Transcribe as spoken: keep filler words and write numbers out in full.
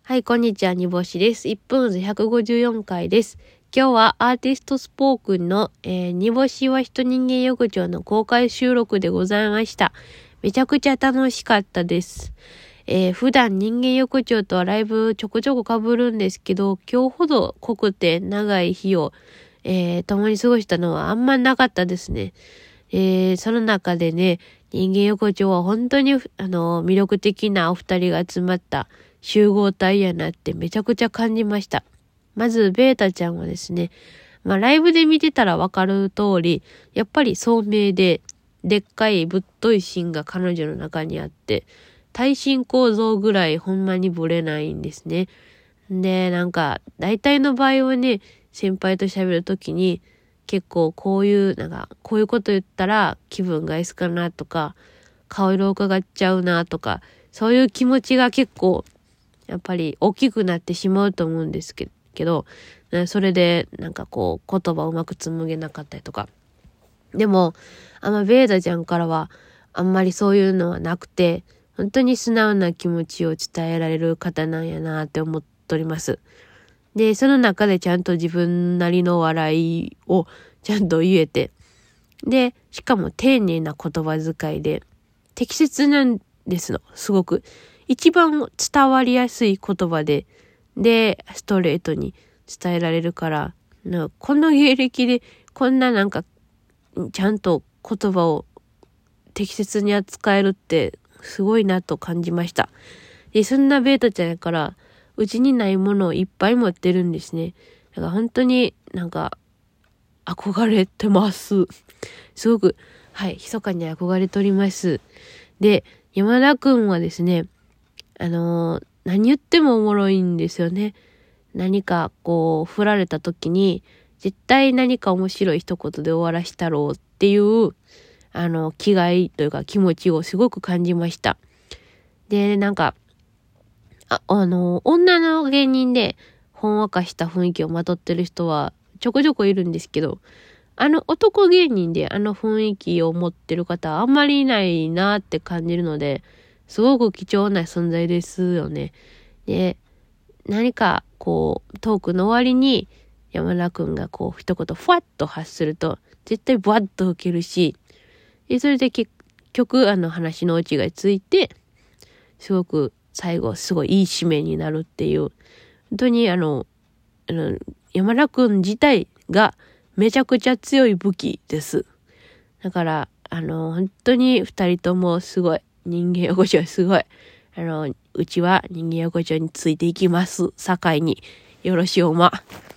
はい、こんにちは、にぼしです。いっぷんずひゃくごじゅうよんかいです。今日はアーティストスポークンの、えー、にぼしは人人間横丁の公開収録でございました。めちゃくちゃ楽しかったです。えー、普段人間横丁とはライブちょこちょこ被るんですけど、今日ほど濃くて長い日を、えー、共に過ごしたのはあんまなかったですね。えー、その中でね、人間横丁は本当にあの魅力的なお二人が集まった集合体やなってめちゃくちゃ感じました。まずベータちゃんはですね、まあライブで見てたらわかる通り、やっぱり聡明ででっかいぶっとい芯が彼女の中にあって、耐震構造ぐらいほんまにブレないんですね。で、なんか大体の場合はね、先輩と喋るときに結構こういうなんかこういうこと言ったら気分がいいすかなとか、顔色を伺っちゃうなとか、そういう気持ちが結構やっぱり大きくなってしまうと思うんですけど、それでなんかこう言葉をうまく紡げなかったりとか。でも、あんまベータちゃんからはあんまりそういうのはなくて、本当に素直な気持ちを伝えられる方なんやなって思っております。で、その中でちゃんと自分なりの笑いをちゃんと言えて、で、しかも丁寧な言葉遣いで、適切なんですの、すごく。一番伝わりやすい言葉で、で、ストレートに伝えられるから、この芸歴でこんななんか、ちゃんと言葉を適切に扱えるってすごいなと感じました。で、そんなベータちゃんやから、うちにないものをいっぱい持ってるんですね。だから本当になんか、憧れてます。すごく、はい、密かに憧れております。で、山田くんはですね、あのー、何言ってもおもろいんですよね。何かこう振られた時に絶対何か面白い一言で終わらしたろうっていうあの気概というか気持ちをすごく感じました。で、なんかあ、あの女の芸人でほんわかした雰囲気をまとってる人はちょこちょこいるんですけど、あの男芸人であの雰囲気を持ってる方はあんまりいないなって感じるので、すごく貴重な存在ですよね。で、何かこうトークの終わりに山田くんがこう一言ふわっと発すると絶対ブワッと受けるし、でそれで結局あの話のオチがついてすごく最後すごいいい締めになるっていう、本当にあのあの山田くん自体がめちゃくちゃ強い武器です。だからあの本当に二人ともすごい、人間横丁すごい。あの、うちは人間横丁についていきます。境によろしおま。